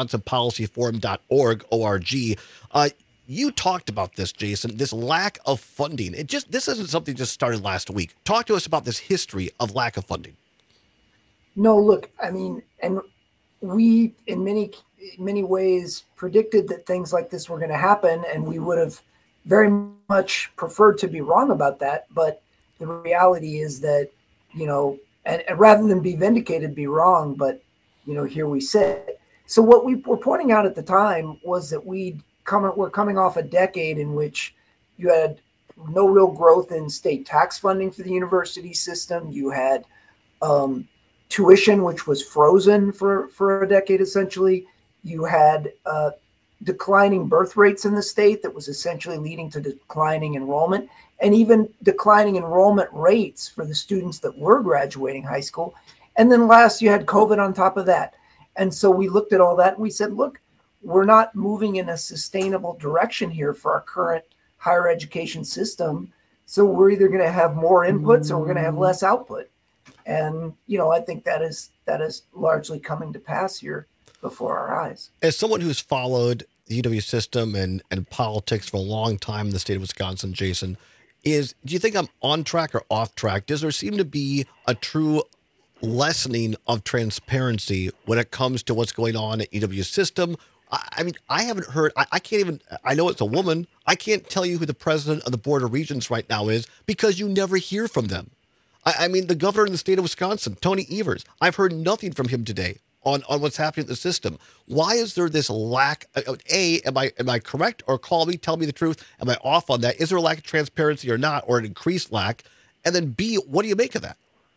wisconsinpolicyforum.org. You talked about this, Jason, this lack of funding. This isn't something just started last week. Talk to us about this history of lack of funding.
No, look, I mean, and we, in many ways, predicted that things like this were going to happen, and we would have very much preferred to be wrong about that. But the reality is that, and rather than be vindicated, be wrong, but, here we sit. So what we were pointing out at the time was that we're coming off a decade in which you had no real growth in state tax funding for the university system. You had tuition, which was frozen for a decade, essentially. You had declining birth rates in the state that was essentially leading to declining enrollment, and even declining enrollment rates for the students that were graduating high school. And then last, you had COVID on top of that. And so we looked at all that and we said, look, we're not moving in a sustainable direction here for our current higher education system. So we're either going to have more inputs or we're going to have less output. And, I think that is largely coming to pass here before our eyes.
As someone who's followed the UW system and politics for a long time in the state of Wisconsin, Jason, do you think I'm on track or off track? Does there seem to be a true lessening of transparency when it comes to what's going on at UW system? I mean, I haven't heard, I can't even, I know it's a woman. I can't tell you who the president of the Board of Regents right now is because you never hear from them. I mean, the governor in the state of Wisconsin, Tony Evers, I've heard nothing from him today on what's happening in the system. Why is there this lack? Am I correct, or tell me the truth? Am I off on that? Is there a lack of transparency or not, or an increased lack? And then B, what do you make of that?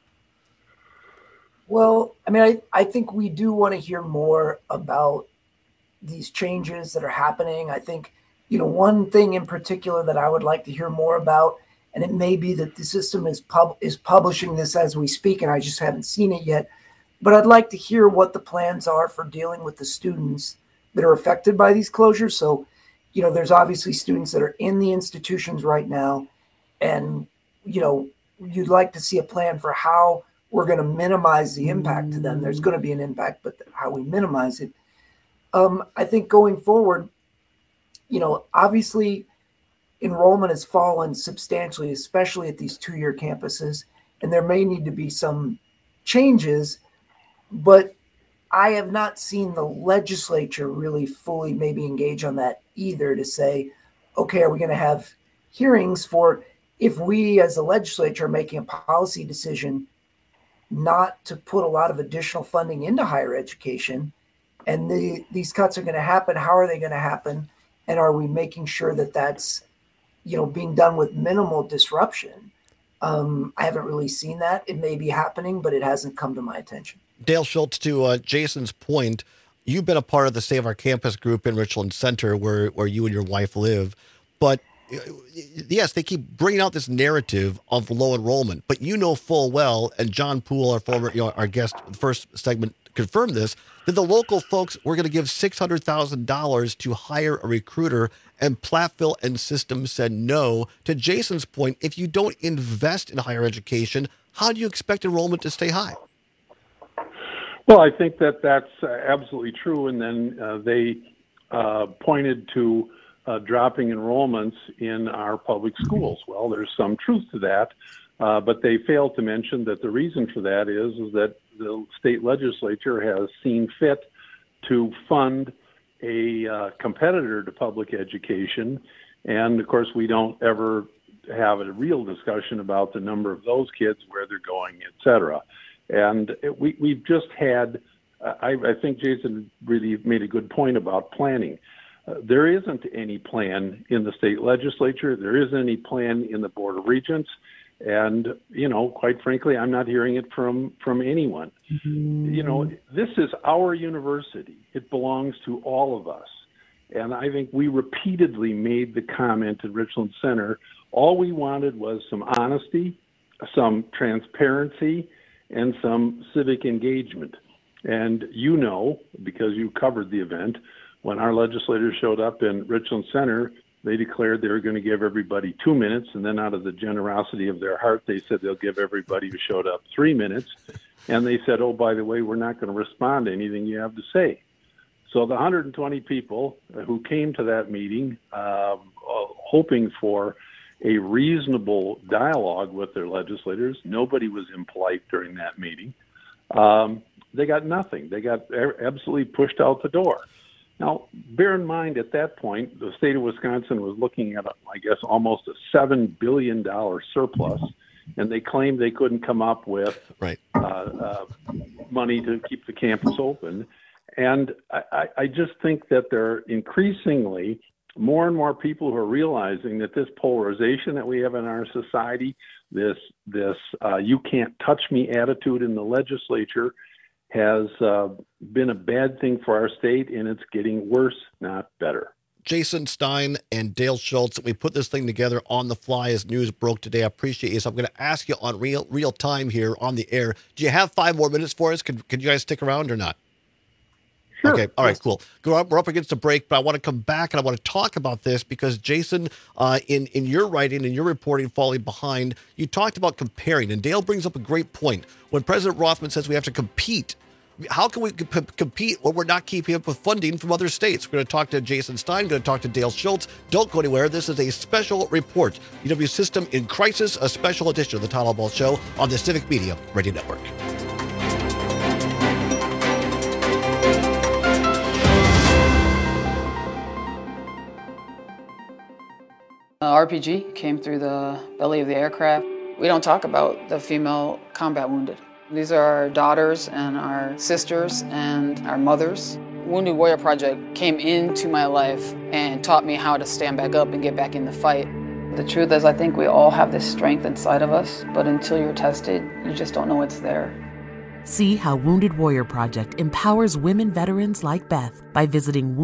Well, I mean, I think we do want to hear more about these changes that are happening. I think, one thing in particular that I would like to hear more about, and it may be that the system is publishing this as we speak, and I just haven't seen it yet, but I'd like to hear what the plans are for dealing with the students that are affected by these closures. So, there's obviously students that are in the institutions right now, and, you'd like to see a plan for how we're going to minimize the impact to them. There's going to be an impact, but how we minimize it. I think going forward, obviously enrollment has fallen substantially, especially at these two-year campuses, and there may need to be some changes, but I have not seen the legislature really fully maybe engage on that either to say, okay, are we going to have hearings for if we as a legislature are making a policy decision not to put a lot of additional funding into higher education, and these cuts are going to happen, how are they going to happen? And are we making sure that that's, being done with minimal disruption? I haven't really seen that. It may be happening, but it hasn't come to my attention.
Dale Schultz, to Jason's point, you've been a part of the Save Our Campus group in Richland Center where you and your wife live. But yes, they keep bringing out this narrative of low enrollment. But you know full well, and John Poole, our guest, the first segment, confirmed this, that the local folks were going to give $600,000 to hire a recruiter, and Platteville and Systems said no. To Jason's point, if you don't invest in higher education, how do you expect enrollment to stay high?
Well, I think that's absolutely true. And then they pointed to dropping enrollments in our public schools. Well, there's some truth to that, but they failed to mention that the reason for that is that the state legislature has seen fit to fund a competitor to public education. And, of course, we don't ever have a real discussion about the number of those kids, where they're going, et cetera. And we've just had, I think Jason really made a good point about planning. There isn't any plan in the state legislature. There isn't any plan in the Board of Regents. And, quite frankly, I'm not hearing it from anyone. This is our university. It belongs to all of us. And I think we repeatedly made the comment at Richland Center, all we wanted was some honesty, some transparency, and some civic engagement. And because you covered the event, when our legislators showed up in Richland Center, they declared they were going to give everybody 2 minutes, and then out of the generosity of their heart, they said they'll give everybody who showed up 3 minutes. And they said, oh, by the way, we're not going to respond to anything you have to say. So the 120 people who came to that meeting, hoping for a reasonable dialogue with their legislators, nobody was impolite during that meeting. They got nothing. They got absolutely pushed out the door. Now, bear in mind, at that point, the state of Wisconsin was looking at, almost a $7 billion surplus, and they claimed they couldn't come up with money to keep the campus open. And I just think that there are increasingly more and more people who are realizing that this polarization that we have in our society, this you can't touch me attitude in the legislature, has been a bad thing for our state, and it's getting worse, not better.
Jason Stein and Dale Schultz, we put this thing together on the fly as news broke today. I appreciate you. So I'm going to ask you on real time here on the air. Do you have 5 more minutes for us? Could you guys stick around or not?
Sure.
Okay. All right, cool. We're up against the break, but I want to come back and I want to talk about this because, Jason, in your writing and your reporting falling behind, you talked about comparing, and Dale brings up a great point. When President Rothman says we have to compete, how can we compete when we're not keeping up with funding from other states? We're going to talk to Jason Stein, going to talk to Dale Schultz. Don't go anywhere. This is a special report. UW System in Crisis, a special edition of the Todd Ball Show on the Civic Media Radio Network.
RPG came through the belly of the aircraft. We don't talk about the female combat wounded. These are our daughters and our sisters and our mothers. Wounded Warrior Project came into my life and taught me how to stand back up and get back in the fight. The truth is, I think we all have this strength inside of us, but until you're tested, you just don't know it's there.
See how Wounded Warrior Project empowers women veterans like Beth by visiting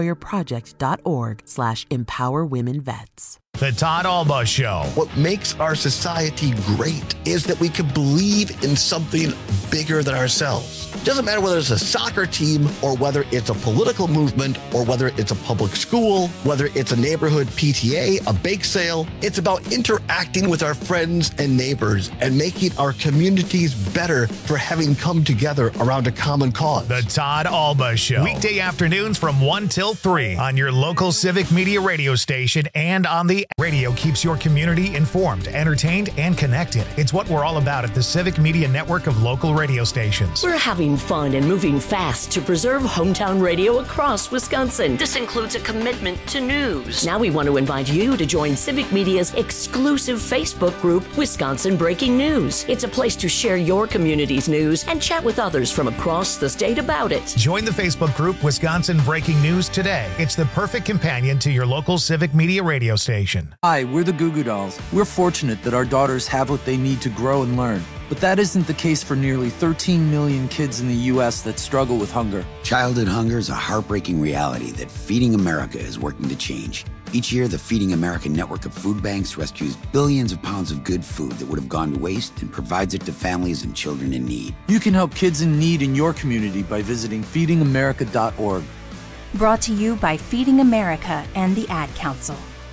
woundedwarriorproject.org/empowerwomenvets.
The Todd Alba Show.
What makes our society great is that we can believe in something bigger than ourselves. It doesn't matter whether it's a soccer team or whether it's a political movement or whether it's a public school, whether it's a neighborhood PTA, a bake sale. It's about interacting with our friends and neighbors and making our communities better for having come together around a common cause.
The Todd Alba Show. Weekday afternoons from 1 till 3 on your local Civic Media radio station and on the radio. Keeps your community informed, entertained, and connected. It's what we're all about at the Civic Media network of local radio stations.
We're having fun and moving fast to preserve hometown radio across Wisconsin. This includes a commitment to news. Now we want to invite you to join Civic Media's exclusive Facebook group, Wisconsin Breaking News. It's a place to share your community's news and chat with others from across the state about it.
Join the Facebook group Wisconsin Breaking News today. It's the perfect companion to your local Civic Media radio station.
Hi, we're the Goo Goo Dolls. We're fortunate that our daughters have what they need to grow and learn.
But that isn't the case for nearly 13 million kids in the U.S. that struggle with hunger.
Childhood hunger is a heartbreaking reality that Feeding America is working to change. Each year, the Feeding America network of food banks rescues billions of pounds of good food that would have gone to waste and provides it to families and children in need.
You can help kids in need in your community by visiting feedingamerica.org.
Brought to you by Feeding America and the Ad Council.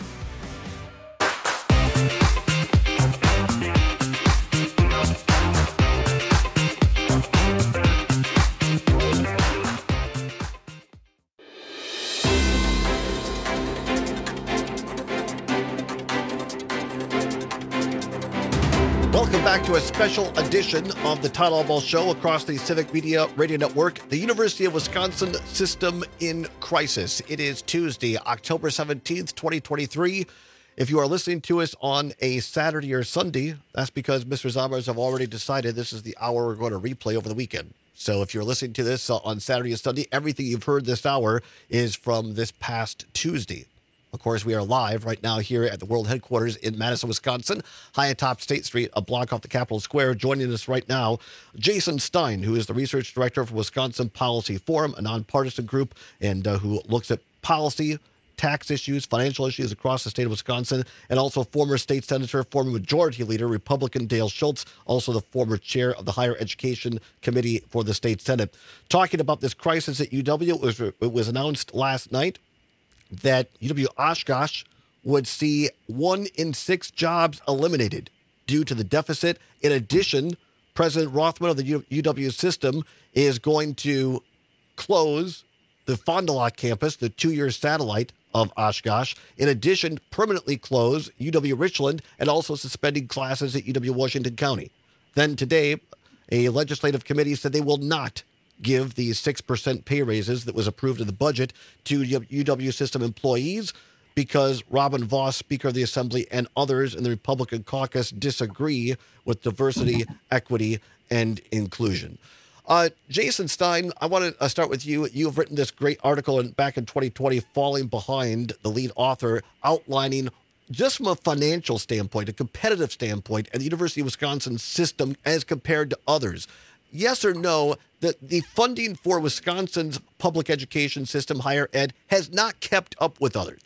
Welcome back to a special edition of the Todd Albaugh Show across the Civic Media Radio Network, the University of Wisconsin System in Crisis. It is Tuesday, October 17th, 2023. If you are listening to us on a Saturday or Sunday, that's because Mr. Zombers have already decided this is the hour we're going to replay over the weekend. So if you're listening to this on Saturday or Sunday, everything you've heard this hour is from this past Tuesday. Of course, we are live right now here at the World Headquarters in Madison, Wisconsin, high atop State Street, a block off the Capitol Square. Joining us right now, Jason Stein, who is the research director for Wisconsin Policy Forum, a nonpartisan group, and who looks at policy, tax issues, financial issues across the state of Wisconsin, and also former state senator, former majority leader, Republican Dale Schultz, also the former chair of the Higher Education Committee for the State Senate. Talking about this crisis at UW, it was announced last night that UW-Oshkosh would see 1 in 6 jobs eliminated due to the deficit. In addition, President Rothman of the UW system is going to close the Fond du Lac campus, the 2-year satellite of Oshkosh. In addition, permanently close UW-Richland and also suspending classes at UW-Washington County. Then today, a legislative committee said they will not give the 6% pay raises that was approved in the budget to UW system employees because Robin Vos, Speaker of the Assembly, and others in the Republican caucus disagree with diversity, equity, and inclusion. Jason Stein, I want to start with you. You have written this great article back in 2020, Falling Behind, the lead author, outlining just from a financial standpoint, a competitive standpoint, and the University of Wisconsin system as compared to others. Yes or no, that the funding for Wisconsin's public education system, higher ed, has not kept up with others?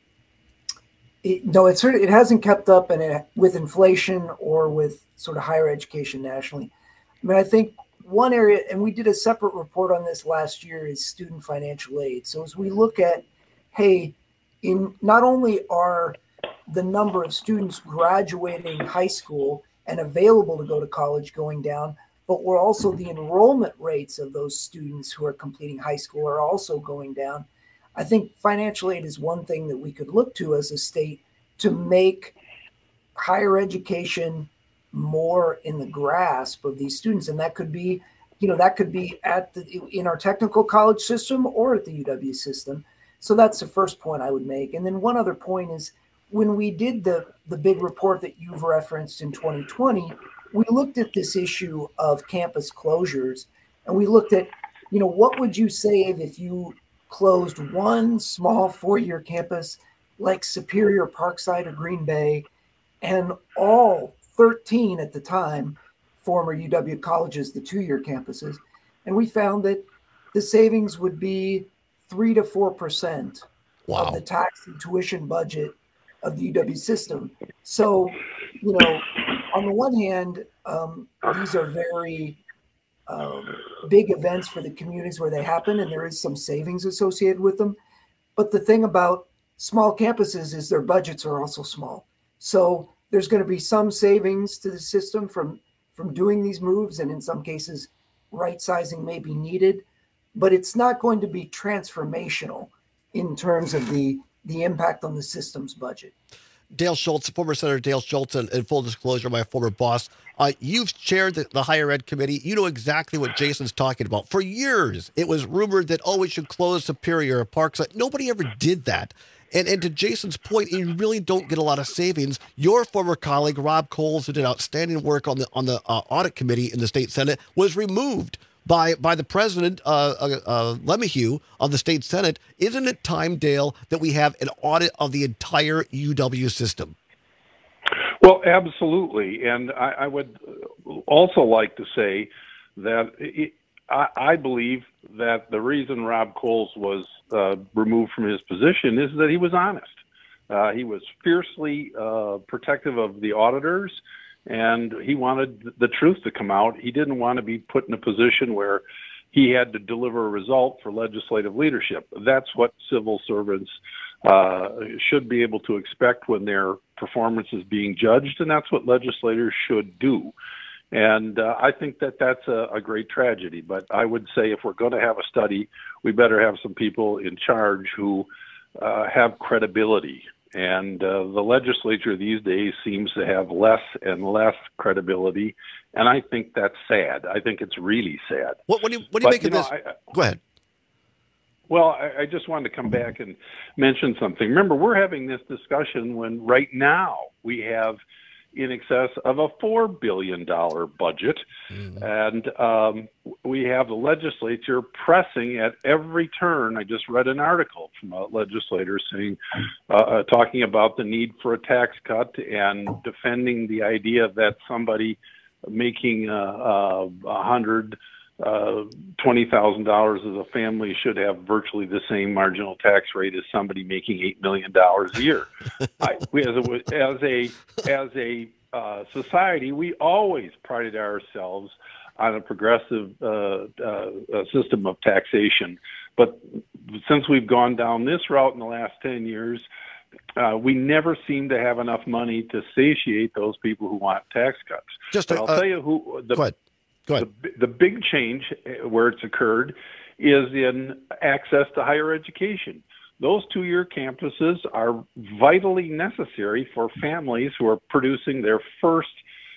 No, it hasn't kept up with inflation or with sort of higher education nationally. I mean, I think one area, and we did a separate report on this last year, is student financial aid. So as we look at, hey, in not only are the number of students graduating high school and available to go to college going down, but we're also the enrollment rates of those students who are completing high school are also going down. I think financial aid is one thing that we could look to as a state to make higher education more in the grasp of these students. And that could be, in our technical college system or at the UW system. So that's the first point I would make. And then one other point is when we did the big report that you've referenced in 2020, we looked at this issue of campus closures, and we looked at, what would you save if you closed one small 4-year campus like Superior, Parkside, or Green Bay, and all 13 at the time former UW colleges, the 2-year campuses. And we found that the savings would be 3 to 4% of the tax and tuition budget of the UW system. So, on the one hand, these are very big events for the communities where they happen, and there is some savings associated with them. But the thing about small campuses is their budgets are also small. So there's going to be some savings to the system from doing these moves, and in some cases, right sizing may be needed. But it's not going to be transformational in terms of the impact on the system's budget.
Dale Schultz, former Senator Dale Schultz, and full disclosure, my former boss, you've chaired the higher ed committee. You know exactly what Jason's talking about. For years, it was rumored that, we should close Superior or Parkside. Nobody ever did that. And to Jason's point, you really don't get a lot of savings. Your former colleague, Rob Coles, who did outstanding work on the audit committee in the state Senate, was removed by the president, LeMahieu, of the state Senate. Isn't it time, Dale, that we have an audit of the entire UW system?
Well, absolutely. And I would also like to say that I believe that the reason Rob Coles was removed from his position is that he was honest. He was fiercely protective of the auditors, and he wanted the truth to come out. He didn't want to be put in a position where he had to deliver a result for legislative leadership. That's what civil servants should be able to expect when their performance is being judged, and that's what legislators should do. And I think that that's a great tragedy. But I would say if we're going to have a study, we better have some people in charge who have credibility. And the legislature these days seems to have less and less credibility, and I think that's sad. I think it's really sad.
What do you make of this? Go ahead.
Well, I just wanted to come back and mention something. Remember, we're having this discussion when right now we have in excess of a $4 billion budget, and we have the legislature pressing at every turn. I just read an article from a legislator saying, talking about the need for a tax cut and defending the idea that somebody making $120,000 as a family should have virtually the same marginal tax rate as somebody making $8 million a year. As a society, we always prided ourselves on a progressive system of taxation. But since we've gone down this route in the last 10 years, we never seem to have enough money to satiate those people who want tax cuts. I'll tell you who. Go ahead. The big change where it's occurred is in access to higher education. Those 2-year campuses are vitally necessary for families who are producing their first,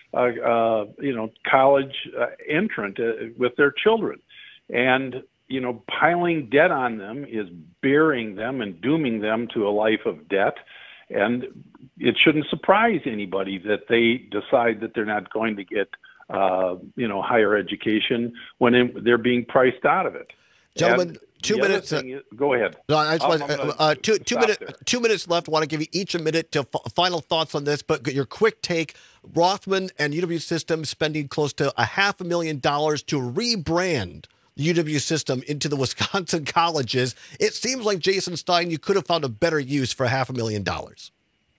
college entrant with their children. And, piling debt on them is burying them and dooming them to a life of debt. And it shouldn't surprise anybody that they decide that they're not going to get higher education when they're being priced out of it.
Gentlemen, 2 minutes.
Go ahead.
No, I just want 2 minutes left. I want to give you each a minute to final thoughts on this, but your quick take. Rothman and UW System spending close to $500,000 to rebrand the UW System into the Wisconsin colleges. It seems like, Jason Stein, you could have found a better use for $500,000.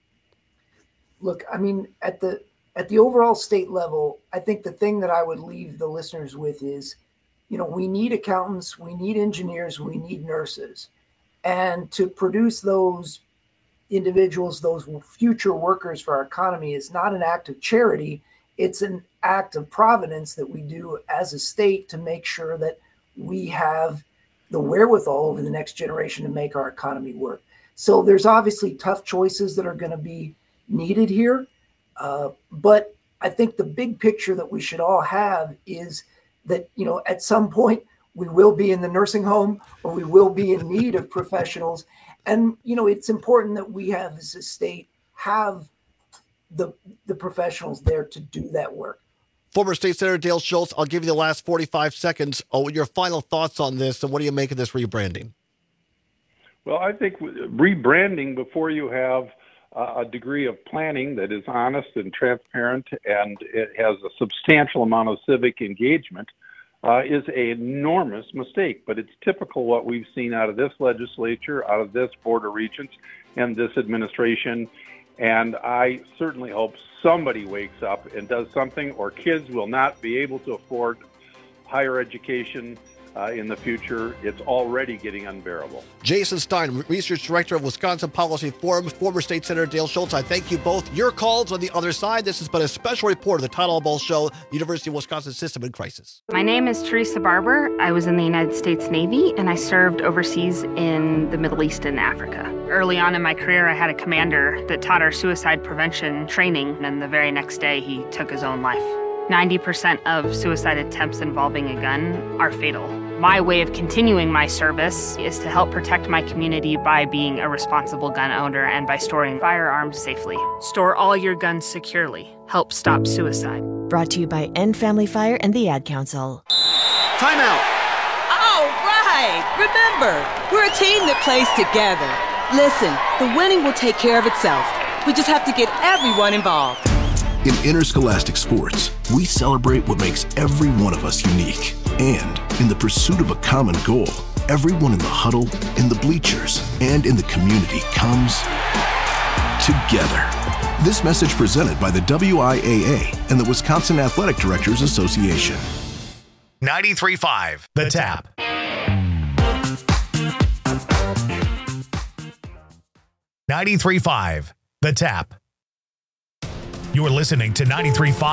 Look, I mean, at the overall state level, I think the thing that I would leave the listeners with is, we need accountants, we need engineers, we need nurses. And to produce those individuals, those future workers for our economy is not an act of charity. It's an act of providence that we do as a state to make sure that we have the wherewithal over the next generation to make our economy work. So there's obviously tough choices that are going to be needed here. But I think the big picture that we should all have is that, at some point we will be in the nursing home or we will be in need of professionals. And, it's important that we have as a state have the professionals there to do that work.
Former State Senator Dale Schultz, I'll give you the last 45 seconds. Your final thoughts on this, and what do you make of this rebranding?
Well, I think rebranding before you have a degree of planning that is honest and transparent and it has a substantial amount of civic engagement is an enormous mistake. But it's typical what we've seen out of this legislature, out of this Board of Regents, and this administration. And I certainly hope somebody wakes up and does something, or kids will not be able to afford higher education in the future. It's already getting unbearable.
Jason Stein, Research Director of Wisconsin Policy Forum, former State Senator Dale Schultz, I thank you both. Your calls on the other side. This has been a special report of the Todd Albaugh Show, the University of Wisconsin System in Crisis.
My name is Teresa Barber. I was in the United States Navy, and I served overseas in the Middle East and Africa. Early on in my career, I had a commander that taught our suicide prevention training, and the very next day, he took his own life. 90% of suicide attempts involving a gun are fatal. My way of continuing my service is to help protect my community by being a responsible gun owner and by storing firearms safely. Store all your guns securely. Help stop suicide.
Brought to you by End Family Fire and the Ad Council.
Time out. All right. Remember, we're a team that plays together. Listen, the winning will take care of itself. We just have to get everyone involved.
In interscholastic sports, we celebrate what makes every one of us unique. And in the pursuit of a common goal, everyone in the huddle, in the bleachers, and in the community comes together. This message presented by the WIAA and the Wisconsin Athletic Directors Association.
93.5 The Tap. 93.5 The Tap. You're listening to 93.5